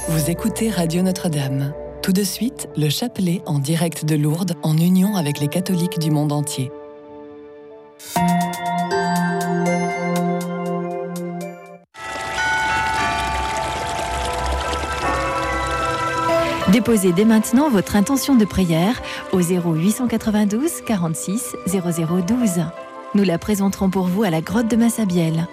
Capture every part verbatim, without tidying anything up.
Vous écoutez Radio Notre-Dame. Tout de suite, le chapelet en direct de Lourdes, en union avec les catholiques du monde entier. Déposez dès maintenant votre intention de prière au zéro huit cent quatre-vingt-douze quarante-six zéro zéro douze. Nous la présenterons pour vous à la grotte de Massabielle.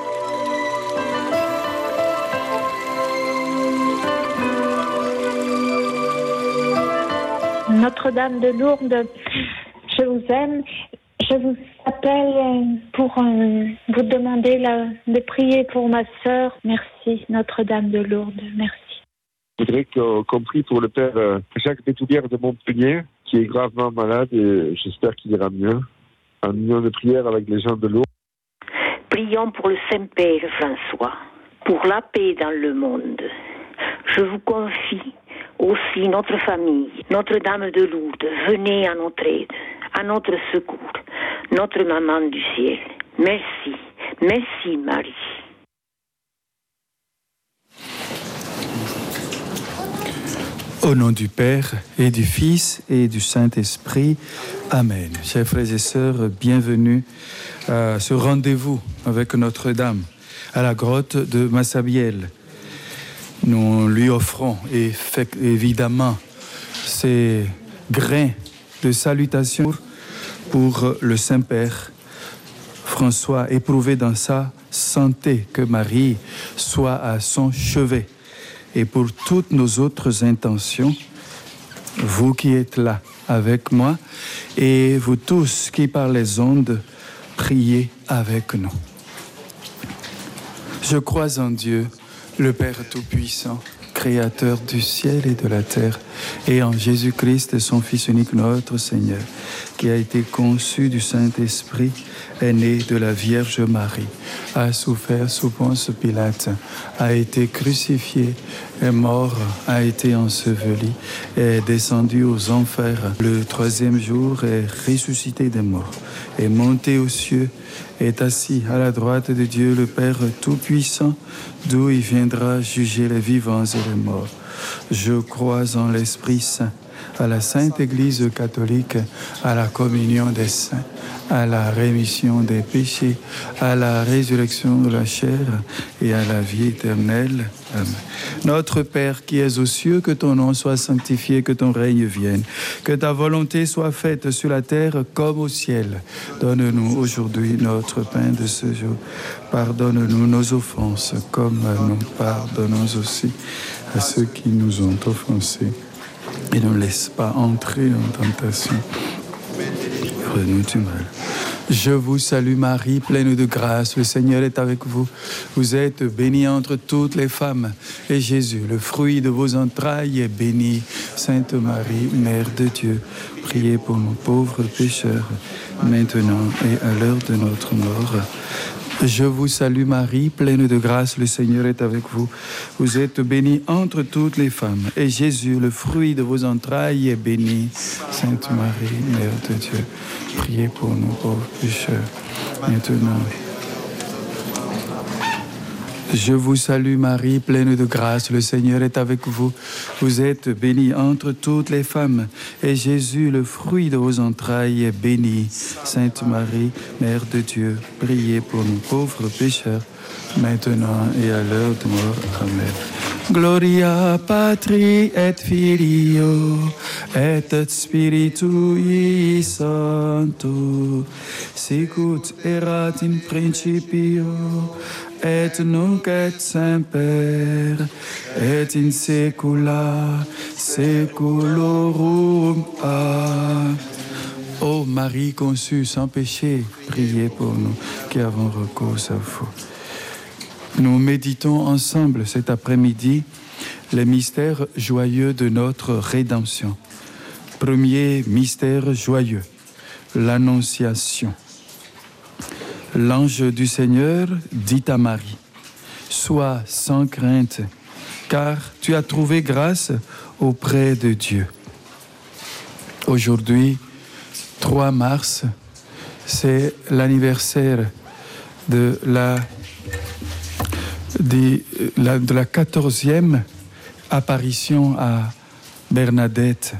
Notre-Dame de Lourdes, je vous aime. Je vous appelle pour euh, vous demander la, de prier pour ma sœur. Merci, Notre-Dame de Lourdes. Merci. Je voudrais qu'on prie pour le père Jacques Bétoulière de Montpellier, qui est gravement malade et j'espère qu'il ira mieux. En union de prière avec les gens de Lourdes. Prions pour le Saint-Père François, pour la paix dans le monde. Je vous confie aussi notre famille, Notre-Dame de Lourdes. Venez à notre aide, à notre secours, notre maman du ciel. Merci, merci Marie. Au nom du Père et du Fils et du Saint-Esprit. Amen. Chers frères et sœurs, bienvenue à ce rendez-vous avec Notre-Dame à la grotte de Massabielle. Nous lui offrons et fait, évidemment ces grains de salutation pour le Saint-Père François, éprouvé dans sa santé, que Marie soit à son chevet. Et pour toutes nos autres intentions, vous qui êtes là avec moi et vous tous qui par les ondes, priez avec nous. Je crois en Dieu, le Père Tout-Puissant, Créateur du ciel et de la terre, et en Jésus-Christ, son Fils unique, notre Seigneur, qui a été conçu du Saint-Esprit, est né de la Vierge Marie, a souffert sous Ponce Pilate, a été crucifié, est mort, a été enseveli, est descendu aux enfers. Le troisième jour est ressuscité des morts, est monté aux cieux, est assis à la droite de Dieu le Père Tout-Puissant, d'où il viendra juger les vivants et les morts. Je crois en l'Esprit Saint, à la Sainte Église catholique, à la communion des saints, à la rémission des péchés, à la résurrection de la chair et à la vie éternelle. Amen. Notre Père qui es aux cieux, que ton nom soit sanctifié, que ton règne vienne, que ta volonté soit faite sur la terre comme au ciel. Donne-nous aujourd'hui notre pain de ce jour. Pardonne-nous nos offenses, comme nous pardonnons aussi à ceux qui nous ont offensés. Et ne laisse pas entrer en tentation. Livre-nous du mal. Je vous salue Marie, pleine de grâce, le Seigneur est avec vous. Vous êtes bénie entre toutes les femmes, et Jésus, le fruit de vos entrailles, est béni. Sainte Marie, Mère de Dieu, priez pour nous pauvres pécheurs, maintenant et à l'heure de notre mort. Je vous salue Marie, pleine de grâce, le Seigneur est avec vous. Vous êtes bénie entre toutes les femmes, et Jésus, le fruit de vos entrailles, est béni. Sainte Marie, Mère de Dieu, priez pour nous pauvres pécheurs, maintenant. Je vous salue Marie, pleine de grâce, le Seigneur est avec vous. Vous êtes bénie entre toutes les femmes, et Jésus, le fruit de vos entrailles, est béni. Sainte Marie, Mère de Dieu, priez pour nous pauvres pécheurs, maintenant et à l'heure de mort. Amen. Gloria Patri et Filio et Spiritui Sancto, sicut erat in principio et nunc et semper, et in saecula saeculorum. Amen. Ô Marie conçue sans péché, priez pour nous qui avons recours à vous. Nous méditons ensemble cet après-midi les mystères joyeux de notre rédemption. Premier mystère joyeux, l'Annonciation. L'ange du Seigneur dit à Marie, « Sois sans crainte, car tu as trouvé grâce auprès de Dieu. » Aujourd'hui, trois mars, c'est l'anniversaire de la, de la, de la quatorzième apparition à Bernadette.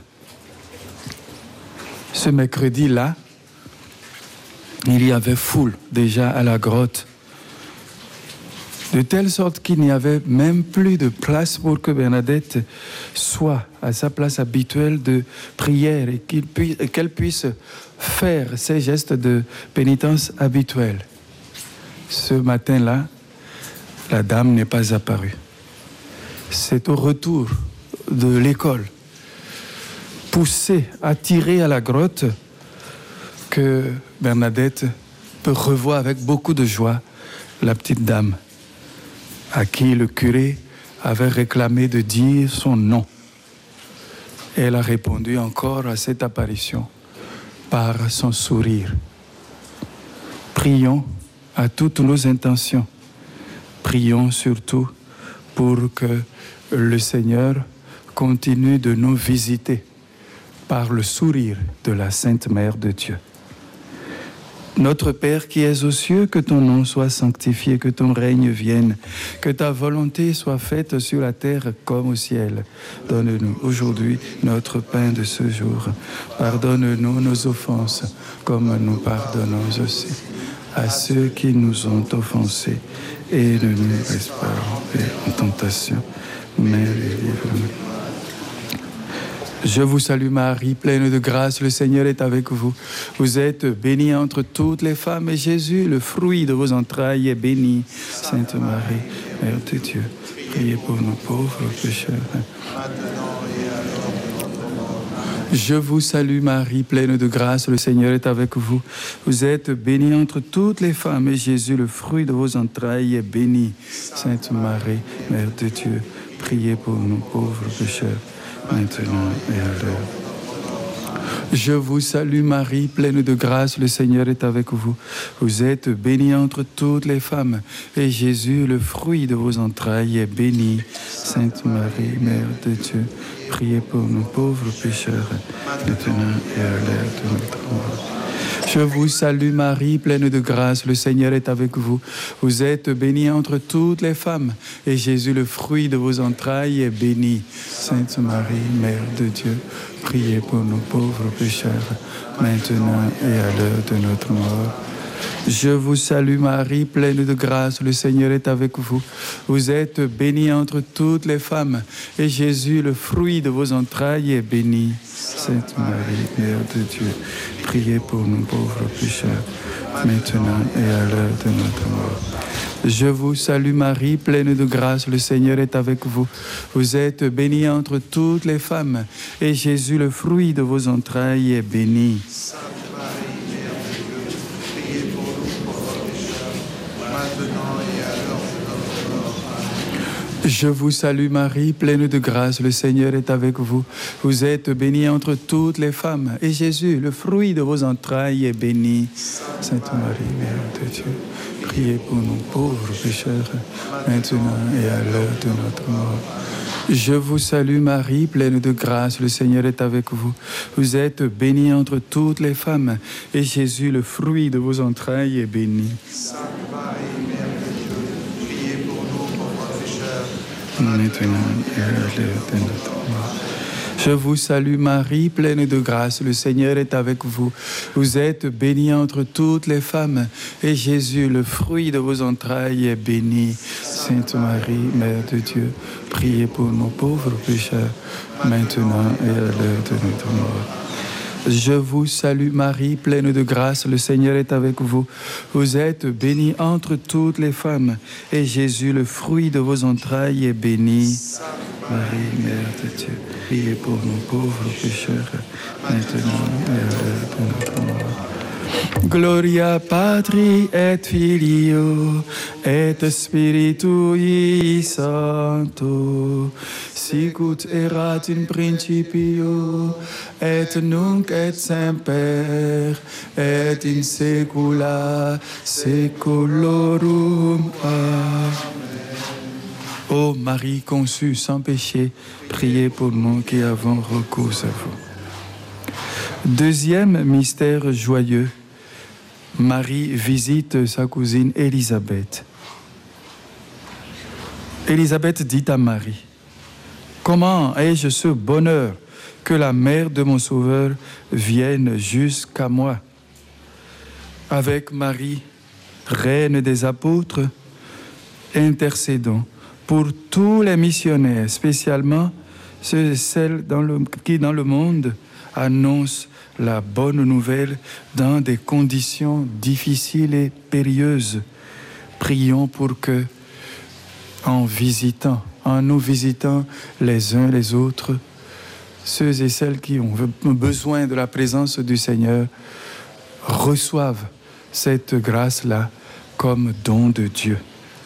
Ce mercredi-là, il y avait foule déjà à la grotte, de telle sorte qu'il n'y avait même plus de place pour que Bernadette soit à sa place habituelle de prière et qu'il puisse, qu'elle puisse faire ses gestes de pénitence habituels. Ce matin-là, la dame n'est pas apparue. C'est au retour de l'école, poussée, attirée à la grotte, que Bernadette peut revoir avec beaucoup de joie la petite dame à qui le curé avait réclamé de dire son nom. Elle a répondu encore à cette apparition par son sourire. Prions à toutes nos intentions. Prions surtout pour que le Seigneur continue de nous visiter par le sourire de la Sainte Mère de Dieu. Notre Père qui es aux cieux, que ton nom soit sanctifié, que ton règne vienne, que ta volonté soit faite sur la terre comme au ciel. Donne-nous aujourd'hui notre pain de ce jour. Pardonne-nous nos offenses, comme nous pardonnons aussi à ceux qui nous ont offensés. Et ne nous laisse pas entrer en tentation, mais délivre-nous. Je vous salue Marie, pleine de grâce, le Seigneur est avec vous. Vous êtes bénie entre toutes les femmes et Jésus, le fruit de vos entrailles, est béni. Sainte Marie, Mère de Dieu, priez pour nous pauvres pécheurs. Je vous salue Marie, pleine de grâce, le Seigneur est avec vous. Vous êtes bénie entre toutes les femmes et Jésus, le fruit de vos entrailles, est béni. Sainte Marie, Mère de Dieu, priez pour nous pauvres pécheurs, maintenant et à l'heure. Je vous salue Marie, pleine de grâce, le Seigneur est avec vous. Vous êtes bénie entre toutes les femmes, et Jésus, le fruit de vos entrailles, est béni. Sainte Marie, Mère de Dieu, priez pour nous pauvres pécheurs, maintenant et à l'heure de notre mort. Je vous salue Marie, pleine de grâce, le Seigneur est avec vous. Vous êtes bénie entre toutes les femmes, et Jésus, le fruit de vos entrailles, est béni. Sainte Marie, Mère de Dieu, priez pour nous pauvres pécheurs, maintenant et à l'heure de notre mort. Je vous salue Marie, pleine de grâce, le Seigneur est avec vous. Vous êtes bénie entre toutes les femmes, et Jésus, le fruit de vos entrailles, est béni. Sainte Marie, Mère de Dieu, priez pour nous pauvres pécheurs, maintenant et à l'heure de notre mort. Je vous salue Marie, pleine de grâce, le Seigneur est avec vous. Vous êtes bénie entre toutes les femmes, et Jésus, le fruit de vos entrailles, est béni. Je vous salue Marie, pleine de grâce, le Seigneur est avec vous. Vous êtes bénie entre toutes les femmes, et Jésus, le fruit de vos entrailles, est béni. Sainte Marie, Mère de Dieu, priez pour nous pauvres pécheurs, maintenant et à l'heure de notre mort. Je vous salue Marie, pleine de grâce, le Seigneur est avec vous. Vous êtes bénie entre toutes les femmes, et Jésus, le fruit de vos entrailles, est béni. Sainte Marie, Mère de Dieu, priez pour nous pauvres pécheurs, maintenant et à l'heure de notre mort. Je vous salue Marie, pleine de grâce, le Seigneur est avec vous. Vous êtes bénie entre toutes les femmes, et Jésus, le fruit de vos entrailles, est béni. Sainte Marie, Mère de Dieu, priez pour nos pauvres pécheurs, maintenant et à l'heure de notre mort. Je vous salue Marie, pleine de grâce, le Seigneur est avec vous. Vous êtes bénie entre toutes les femmes, et Jésus, le fruit de vos entrailles, est béni. Marie, Mère de Dieu, priez pour nous pauvres pécheurs, maintenant et à l'heure de notre mort. Gloria Patri et Filio et Spiritui Sancto, sicut erat in principio et nunc et semper et in saecula saeculorum. Amen. Ô Marie conçue sans péché, priez pour nous qui avons recours à vous. Deuxième mystère joyeux, Marie visite sa cousine Élisabeth. Élisabeth dit à Marie: Comment ai-je ce bonheur que la mère de mon Sauveur vienne jusqu'à moi? Avec Marie, reine des apôtres, intercédons pour tous les missionnaires, spécialement ceux et celles dans le, qui dans le monde annoncent la bonne nouvelle dans des conditions difficiles et périlleuses. Prions pour que, en visitant, en nous visitant les uns les autres, ceux et celles qui ont besoin de la présence du Seigneur reçoivent cette grâce-là comme don de Dieu.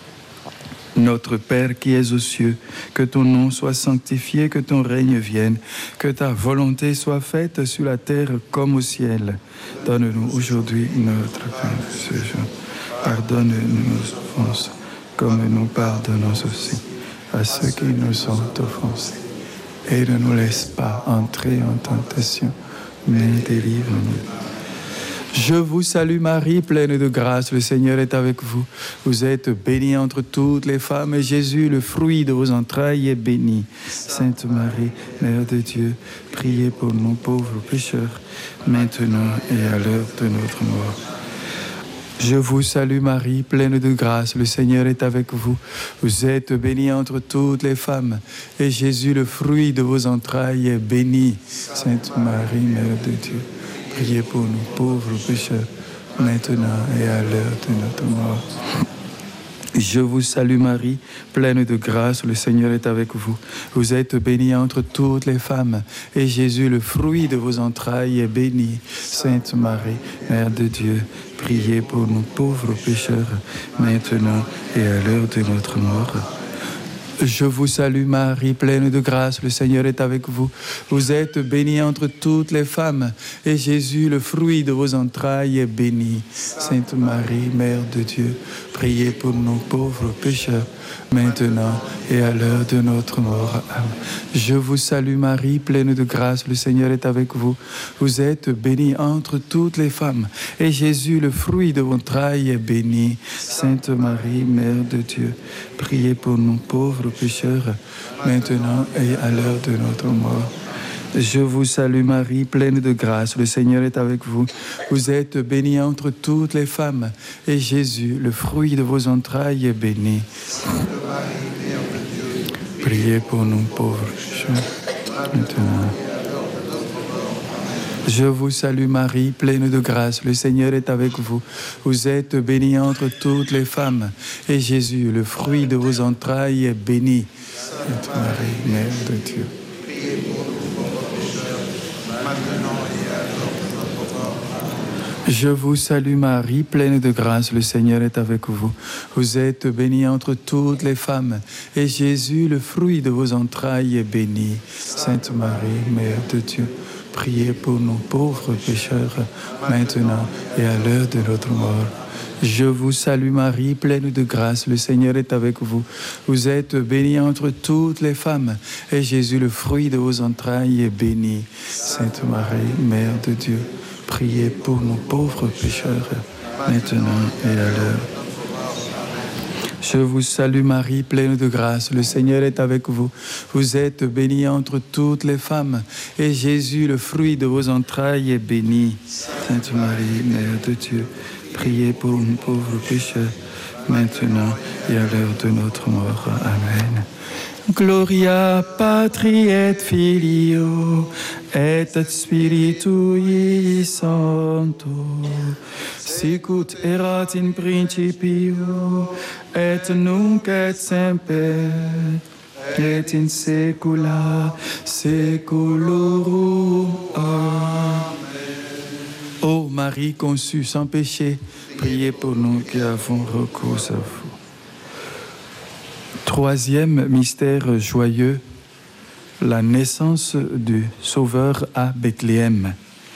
Notre Père qui es aux cieux, que ton nom soit sanctifié, que ton règne vienne, que ta volonté soit faite sur la terre comme au ciel. Donne-nous aujourd'hui notre pain de ce jour. Pardonne-nous nos offenses, comme nous pardonnons aussi à ceux qui nous ont offensés. Et ne nous laisse pas entrer en tentation, mais délivre-nous. Je vous salue Marie, pleine de grâce, le Seigneur est avec vous. Vous êtes bénie entre toutes les femmes, et Jésus, le fruit de vos entrailles, est béni. Sainte Marie, Mère de Dieu, priez pour nous pauvres pécheurs, maintenant et à l'heure de notre mort. Je vous salue Marie, pleine de grâce, le Seigneur est avec vous. Vous êtes bénie entre toutes les femmes, et Jésus, le fruit de vos entrailles, est béni. Sainte Marie, Mère de Dieu, priez pour nous pauvres pécheurs, maintenant et à l'heure de notre mort. Je vous salue Marie, pleine de grâce, le Seigneur est avec vous. Vous êtes bénie entre toutes les femmes, et Jésus, le fruit de vos entrailles, est béni. Sainte Marie, Mère de Dieu, priez pour nous pauvres pécheurs, maintenant et à l'heure de notre mort. Je vous salue Marie, pleine de grâce, le Seigneur est avec vous. Vous êtes bénie entre toutes les femmes, et Jésus, le fruit de vos entrailles, est béni. Sainte Marie, Mère de Dieu, priez pour nous pauvres pécheurs, maintenant et à l'heure de notre mort. Amen. Je vous salue Marie, pleine de grâce, le Seigneur est avec vous. Vous êtes bénie entre toutes les femmes, et Jésus, le fruit de vos entrailles, est béni. Sainte Marie, Mère de Dieu, priez pour nous pauvres pécheurs, maintenant et à l'heure de notre mort. Je vous salue Marie, pleine de grâce, le Seigneur est avec vous. Vous êtes bénie entre toutes les femmes, et Jésus, le fruit de vos entrailles, est béni. Priez pour nous pauvres pécheurs, maintenant. Je vous salue Marie, pleine de grâce, le Seigneur est avec vous. Vous êtes bénie entre toutes les femmes, et Jésus, le fruit de vos entrailles, est béni. Sainte Marie, Mère de Dieu, priez pour nous pauvres pécheurs, maintenant et à l'heure de notre mort. Je vous salue Marie, pleine de grâce, le Seigneur est avec vous. Vous êtes bénie entre toutes les femmes, et Jésus, le fruit de vos entrailles, est béni. Sainte Marie, Mère de Dieu, priez pour nous pauvres pécheurs, maintenant et à l'heure de notre mort. Je vous salue Marie, pleine de grâce, le Seigneur est avec vous. Vous êtes bénie entre toutes les femmes, et Jésus, le fruit de vos entrailles, est béni. Sainte Marie, Mère de Dieu, priez pour nous pauvres pécheurs, maintenant et à l'heure. Je vous salue Marie, pleine de grâce, le Seigneur est avec vous. Vous êtes bénie entre toutes les femmes, et Jésus, le fruit de vos entrailles, est béni. Sainte Marie, Mère de Dieu, priez pour nous pauvres pécheurs, maintenant et à l'heure de notre mort. Amen. Gloria Patri et Filio et Spiritui Sancto, sicut erat in principio et nunc et semper et in saecula saeculorum. Amen. Ô Marie conçue sans péché, priez pour nous qui avons recours à vous. Troisième mystère joyeux, la naissance du Sauveur à Bethléem.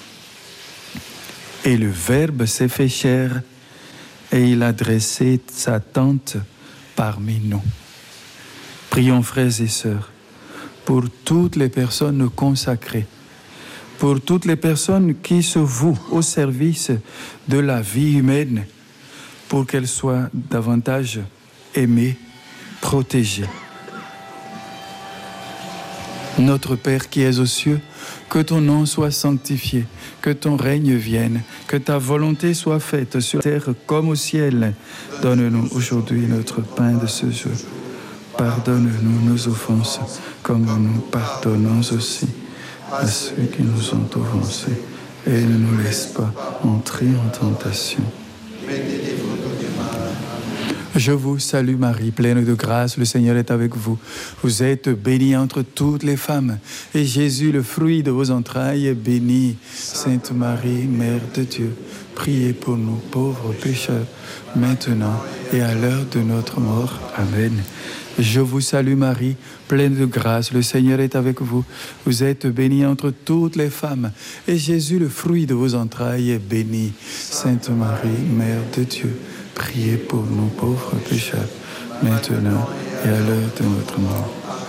Et le Verbe s'est fait chair, et il a dressé sa tente parmi nous. Prions, frères et sœurs, pour toutes les personnes consacrées, pour toutes les personnes qui se vouent au service de la vie humaine, pour qu'elles soient davantage aimées, protégées. Notre Père qui es aux cieux, que ton nom soit sanctifié, que ton règne vienne, que ta volonté soit faite sur la terre comme au ciel. Donne-nous aujourd'hui notre pain de ce jour. Pardonne-nous nos offenses, comme nous pardonnons aussi à ceux qui nous ont offensés. Et ne nous laisse pas entrer en tentation. Mais délivre-nous du mal. Je vous salue Marie, pleine de grâce, le Seigneur est avec vous. Vous êtes bénie entre toutes les femmes, et Jésus, le fruit de vos entrailles, est béni. Sainte Marie, Mère de Dieu, priez pour nous pauvres pécheurs, maintenant et à l'heure de notre mort. Amen. Je vous salue Marie, pleine de grâce, le Seigneur est avec vous. Vous êtes bénie entre toutes les femmes, et Jésus, le fruit de vos entrailles, est béni. Sainte Marie, Mère de Dieu, priez pour nous pauvres pécheurs, maintenant et à l'heure de notre mort.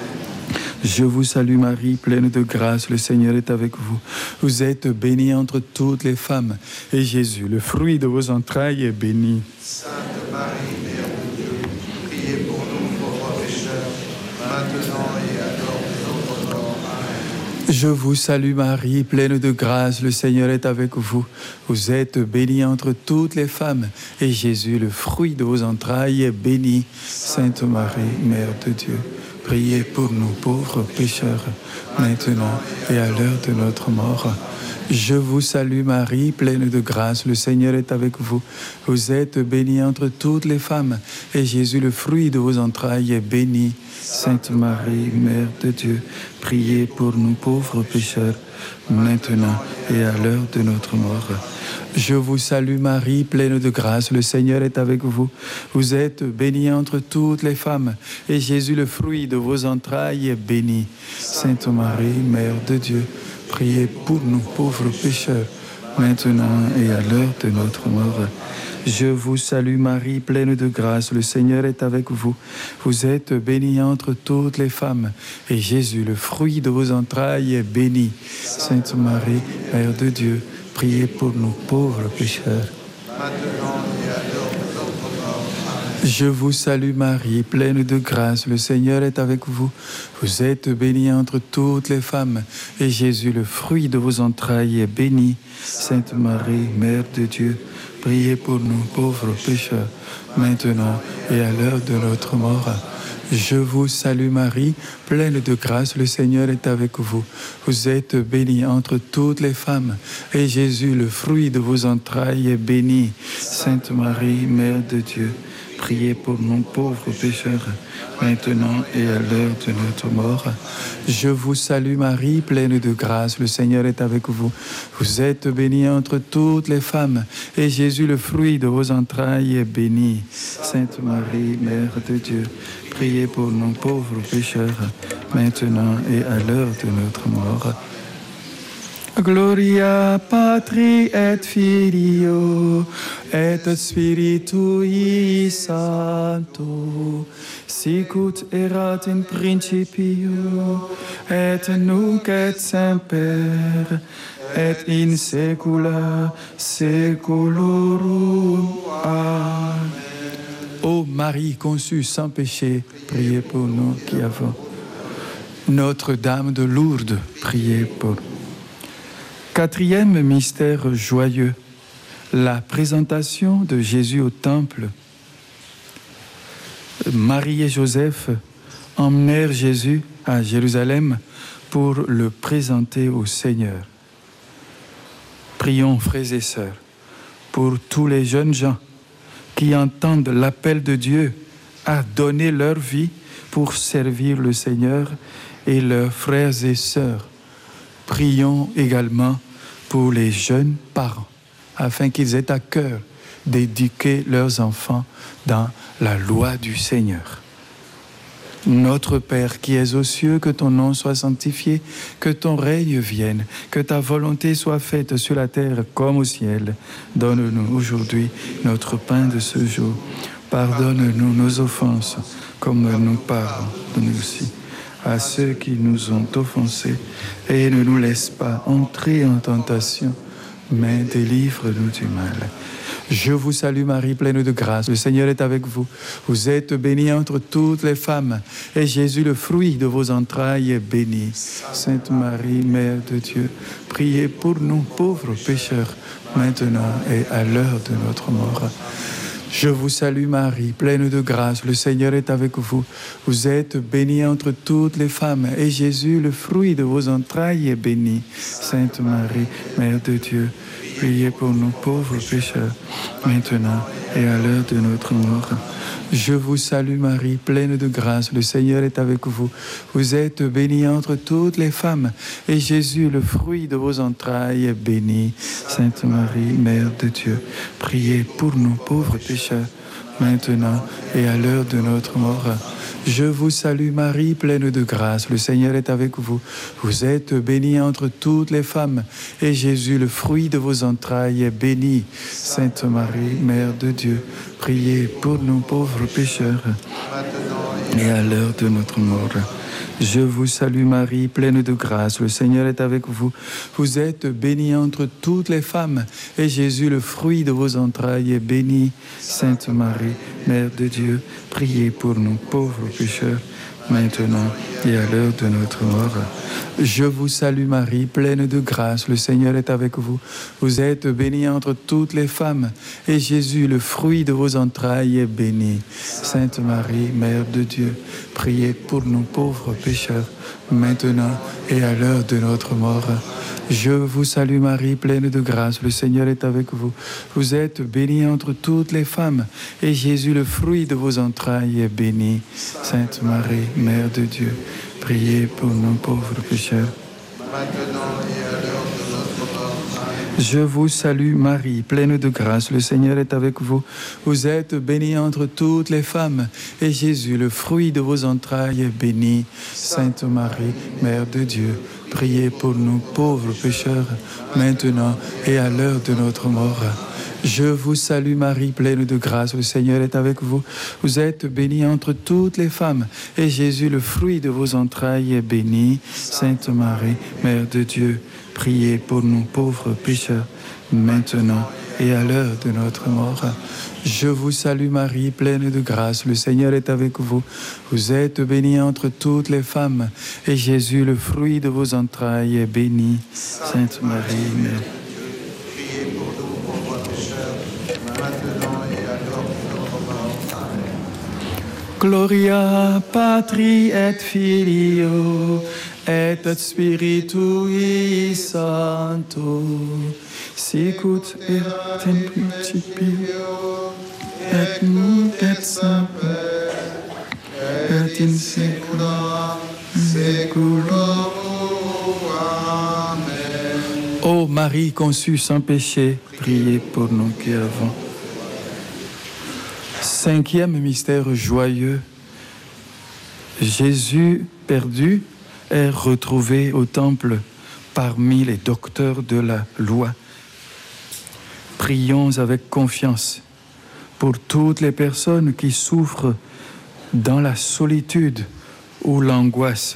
Je vous salue Marie, pleine de grâce, le Seigneur est avec vous. Vous êtes bénie entre toutes les femmes, et Jésus, le fruit de vos entrailles, est béni. Sainte Marie, Mère de Dieu, priez pour nous pauvres pécheurs, maintenant et à l'heure de notre mort. Amen. Je vous salue Marie, pleine de grâce, le Seigneur est avec vous. Vous êtes bénie entre toutes les femmes, et Jésus, le fruit de vos entrailles, est béni. Sainte Marie, Mère de Dieu, priez pour nous pauvres pécheurs, maintenant et à l'heure de notre mort. Je vous salue Marie, pleine de grâce, le Seigneur est avec vous. Vous êtes bénie entre toutes les femmes, et Jésus, le fruit de vos entrailles, est béni. Sainte Marie, Mère de Dieu, priez pour nous pauvres pécheurs, maintenant et à l'heure de notre mort. Je vous salue Marie, pleine de grâce, le Seigneur est avec vous. Vous êtes bénie entre toutes les femmes, et Jésus, le fruit de vos entrailles, est béni. Sainte Marie, Mère de Dieu, priez pour nous pauvres pécheurs, maintenant et à l'heure de notre mort. Je vous salue Marie, pleine de grâce, le Seigneur est avec vous. Vous êtes bénie entre toutes les femmes, et Jésus, le fruit de vos entrailles, est béni. Sainte Marie, Mère de Dieu, priez pour nous pauvres pécheurs, maintenant et à l'heure de notre mort. Amen. Je vous salue Marie, pleine de grâce, le Seigneur est avec vous. Vous êtes bénie entre toutes les femmes, et Jésus, le fruit de vos entrailles, est béni. Sainte Marie, Mère de Dieu, priez pour nous pauvres pécheurs, maintenant et à l'heure de notre mort. Je vous salue Marie, pleine de grâce, le Seigneur est avec vous. Vous êtes bénie entre toutes les femmes, et Jésus, le fruit de vos entrailles, est béni. Sainte Marie, Mère de Dieu, priez pour nous pauvres pécheurs, maintenant et à l'heure de notre mort. Je vous salue Marie, pleine de grâce, le Seigneur est avec vous. Vous êtes bénie entre toutes les femmes, et Jésus, le fruit de vos entrailles, est béni. Sainte Marie, Mère de Dieu, priez pour nous pauvres pécheurs, maintenant et à l'heure de notre mort. Gloria Patri et Filio et Spiritui Sancto, sicut erat in principio et nunc et semper et in saecula saeculorum. Amen. Ô Marie conçue sans péché, priez pour nous qui avons. Notre-Dame de Lourdes, priez pour nous. Quatrième mystère joyeux, la présentation de Jésus au temple. Marie et Joseph emmenèrent Jésus à Jérusalem pour le présenter au Seigneur. Prions, frères et sœurs, pour tous les jeunes gens qui entendent l'appel de Dieu à donner leur vie pour servir le Seigneur et leurs frères et sœurs. Prions également pour les jeunes parents, afin qu'ils aient à cœur d'éduquer leurs enfants dans la loi du Seigneur. Notre Père qui es aux cieux, que ton nom soit sanctifié, que ton règne vienne, que ta volonté soit faite sur la terre comme au ciel. Donne-nous aujourd'hui notre pain de ce jour. Pardonne-nous nos offenses, comme nous pardonnons aussi à ceux qui nous ont offensés, et ne nous laisse pas entrer en tentation, mais délivre-nous du mal. Je vous salue Marie, pleine de grâce. Le Seigneur est avec vous. Vous êtes bénie entre toutes les femmes. Et Jésus, le fruit de vos entrailles, est béni. Sainte Marie, Mère de Dieu, priez pour nous pauvres pécheurs, maintenant et à l'heure de notre mort. Je vous salue Marie, pleine de grâce, le Seigneur est avec vous. Vous êtes bénie entre toutes les femmes, et Jésus, le fruit de vos entrailles, est béni. Sainte Marie, Mère de Dieu, priez pour nous pauvres pécheurs, maintenant et à l'heure de notre mort. Je vous salue Marie, pleine de grâce, le Seigneur est avec vous. Vous êtes bénie entre toutes les femmes, et Jésus, le fruit de vos entrailles, est béni. Sainte Marie, Mère de Dieu, priez pour nous pauvres pécheurs, maintenant et à l'heure de notre mort. Je vous salue Marie, pleine de grâce, le Seigneur est avec vous. Vous êtes bénie entre toutes les femmes, et Jésus, le fruit de vos entrailles, est béni. Sainte Marie, Mère de Dieu, priez pour nous pauvres pécheurs, et à l'heure de notre mort. Je vous salue Marie, pleine de grâce, le Seigneur est avec vous. Vous êtes bénie entre toutes les femmes, et Jésus, le fruit de vos entrailles, est béni. Sainte Marie, Mère de Dieu, priez pour nous pauvres pécheurs, maintenant et à l'heure de notre mort. Je vous salue Marie, pleine de grâce, le Seigneur est avec vous. Vous êtes bénie entre toutes les femmes, et Jésus, le fruit de vos entrailles, est béni. Sainte Marie, Mère de Dieu, priez pour nous pauvres pécheurs, maintenant et à l'heure de notre mort. Je vous salue Marie, pleine de grâce, le Seigneur est avec vous. Vous êtes bénie entre toutes les femmes, et Jésus, le fruit de vos entrailles, est béni. Sainte Marie, Mère de Dieu, priez pour nous pauvres pécheurs, maintenant et à l'heure de notre mort. Je vous salue Marie, pleine de grâce, le Seigneur est avec vous. Vous êtes bénie entre toutes les femmes, et Jésus, le fruit de vos entrailles, est béni. Sainte Marie, Mère de Dieu, priez pour nous pauvres pécheurs, maintenant et à l'heure de notre mort. Je vous salue Marie, pleine de grâce, le Seigneur est avec vous. Vous êtes bénie entre toutes les femmes, et Jésus, le fruit de vos entrailles, est béni. Sainte Marie, Mère de Dieu, priez pour nous pauvres pécheurs, maintenant et à l'heure de notre mort. Je vous salue Marie, pleine de grâce, le Seigneur est avec vous. Vous êtes bénie entre toutes les femmes, et Jésus, le fruit de vos entrailles, est béni. Sainte Marie, Mère de Dieu, priez pour nous pauvres pécheurs, maintenant et à l'heure de notre mort. Amen. Gloria Patri et Filio et Spiritui Sancto, sicut erat in principio et nunc et semper et in saecula saeculorum. Amen. Ô Marie conçue sans péché, priez pour nous qui avons. Cinquième mystère joyeux, Jésus perdu est retrouvé au temple parmi les docteurs de la loi. Prions avec confiance pour toutes les personnes qui souffrent dans la solitude ou l'angoisse.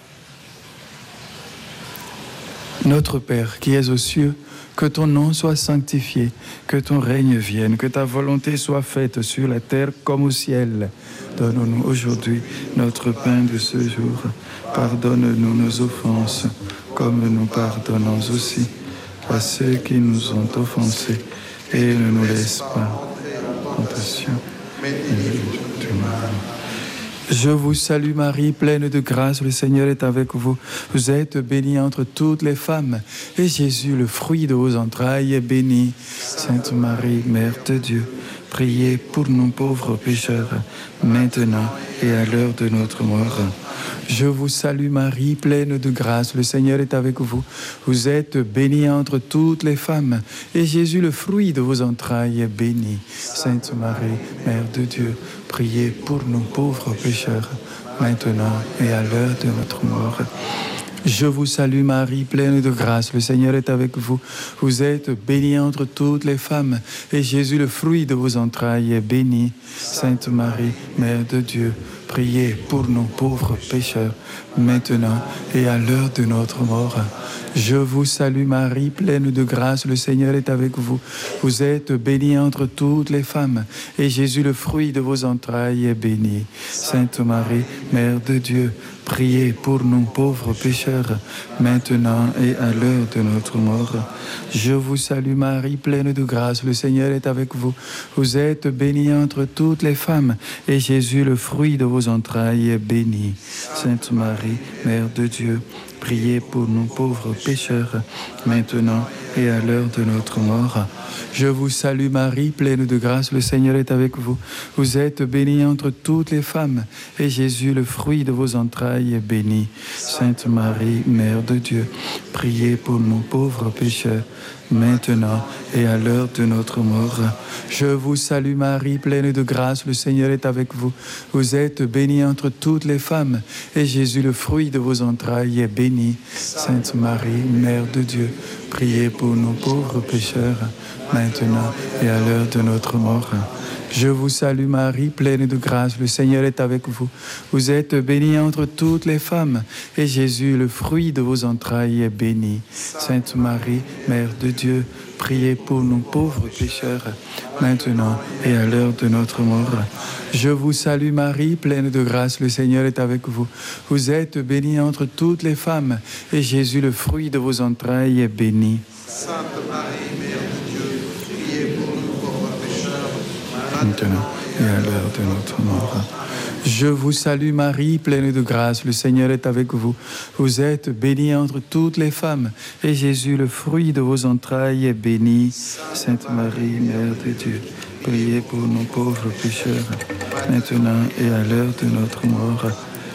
Notre Père qui es aux cieux, que ton nom soit sanctifié, que ton règne vienne, que ta volonté soit faite sur la terre comme au ciel. Donne-nous aujourd'hui notre pain de ce jour. Pardonne-nous nos offenses, comme nous pardonnons aussi à ceux qui nous ont offensés. Et ne nous laisse pas en tentation, mais délivre-nous du mal. Je vous salue Marie, pleine de grâce, le Seigneur est avec vous. Vous êtes bénie entre toutes les femmes, et Jésus, le fruit de vos entrailles, est béni. Sainte Marie, Mère de Dieu, priez pour nous pauvres pécheurs, maintenant et à l'heure de notre mort. Je vous salue Marie, pleine de grâce, le Seigneur est avec vous. Vous êtes bénie entre toutes les femmes, et Jésus, le fruit de vos entrailles, est béni. Sainte Marie, Mère de Dieu, priez pour nous pauvres pécheurs, maintenant et à l'heure de notre mort. Je vous salue Marie, pleine de grâce, le Seigneur est avec vous. Vous êtes bénie entre toutes les femmes, et Jésus, le fruit de vos entrailles, est béni. Sainte Marie, Mère de Dieu, priez pour nous pauvres pécheurs, maintenant et à l'heure de notre mort. Je vous salue Marie, pleine de grâce, le Seigneur est avec vous. Vous êtes bénie entre toutes les femmes, et Jésus, le fruit de vos entrailles, est béni. Sainte Marie, Mère de Dieu, priez pour nous pauvres pécheurs, maintenant et à l'heure de notre mort. Je vous salue Marie, pleine de grâce, le Seigneur est avec vous. Vous êtes bénie entre toutes les femmes, et Jésus, le fruit de vos entrailles, est béni. Sainte Marie, Mère de Dieu, priez pour nous pauvres pécheurs, maintenant et à l'heure de notre mort. Je vous salue Marie, pleine de grâce, le Seigneur est avec vous. Vous êtes bénie entre toutes les femmes, et Jésus, le fruit de vos entrailles, est béni. Sainte Marie, Mère de Dieu, priez pour nous pauvres pécheurs, maintenant et à l'heure de notre mort. Je vous salue Marie, pleine de grâce, le Seigneur est avec vous. Vous êtes bénie entre toutes les femmes, et Jésus, le fruit de vos entrailles, est béni. Sainte Marie, Mère de Dieu, priez pour nous pauvres pécheurs, maintenant et à l'heure de notre mort. Je vous salue Marie, pleine de grâce, le Seigneur est avec vous. Vous êtes bénie entre toutes les femmes, et Jésus, le fruit de vos entrailles, est béni. Sainte Marie, Mère de Dieu, priez pour nous pauvres pécheurs, maintenant et à l'heure de notre mort. Je vous salue Marie, pleine de grâce, le Seigneur est avec vous. Vous êtes bénie entre toutes les femmes, et Jésus, le fruit de vos entrailles, est béni. Sainte Marie, Mère de Dieu, priez pour nous pauvres pécheurs, maintenant et à l'heure de notre mort. Je vous salue Marie, pleine de grâce, le Seigneur est avec vous. Vous êtes bénie entre toutes les femmes, et Jésus, le fruit de vos entrailles, est béni. Sainte Marie, Mère de Dieu, priez pour nous pauvres pécheurs, maintenant et à l'heure de notre mort.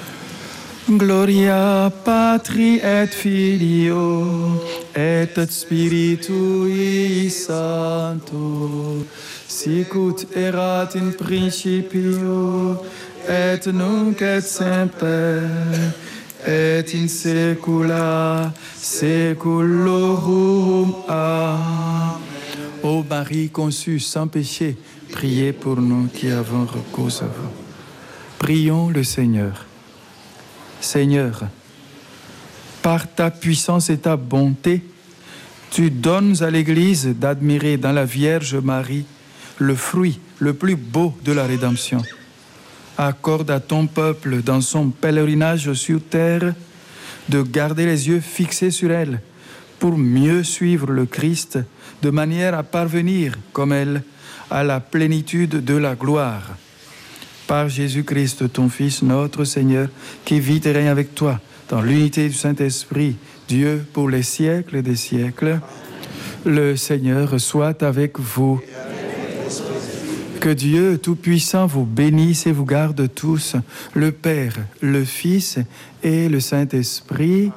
Gloria Patri et Filio et Spiritui Sancto, sicut erat in principio et nunc et semper et in saecula saeculorum. Amen. Ô Marie conçue sans péché, priez pour nous qui avons recours à vous. Prions le Seigneur. Seigneur, par ta puissance et ta bonté, tu donnes à l'Église d'admirer dans la Vierge Marie le fruit le plus beau de la rédemption. Accorde à ton peuple, dans son pèlerinage sur terre, de garder les yeux fixés sur elle pour mieux suivre le Christ, de manière à parvenir, comme elle, à la plénitude de la gloire. Par Jésus-Christ, ton Fils, notre Seigneur, qui vit et règne avec toi, dans l'unité du Saint-Esprit, Dieu pour les siècles des siècles. Le Seigneur soit avec vous. Que Dieu Tout-Puissant vous bénisse et vous garde tous, le Père, le Fils et le Saint-Esprit.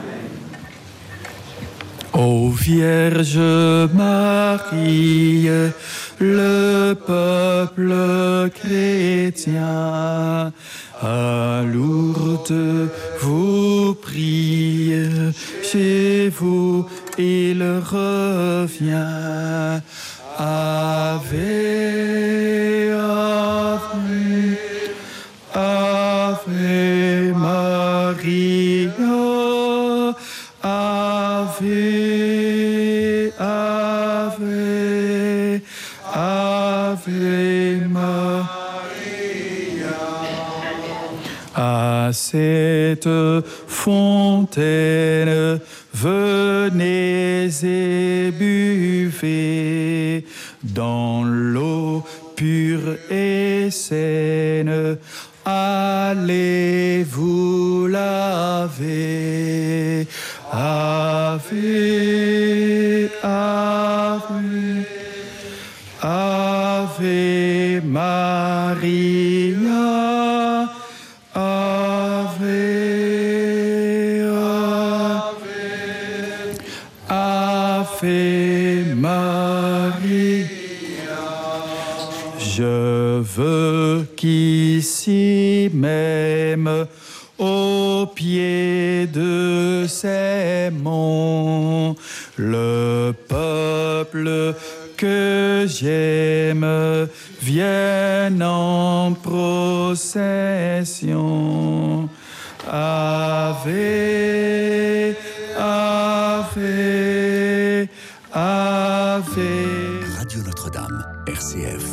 Ô Vierge Marie, le peuple chrétien à Lourdes vous prie, chez vous il revient. Ave, Ave, Ave Maria, Ave, Ave, Ave Maria. À cette fontaine, venez et buvez dans l'eau pure et saine. Allez vous laver. Ave, Ave, Ave Maria, Ave, Ave, Ave Maria. Je veux qu'ici même, au pied de ces monts, le peuple que j'aime viennent en procession. Ave, Ave, Ave. Radio Notre-Dame, R C F.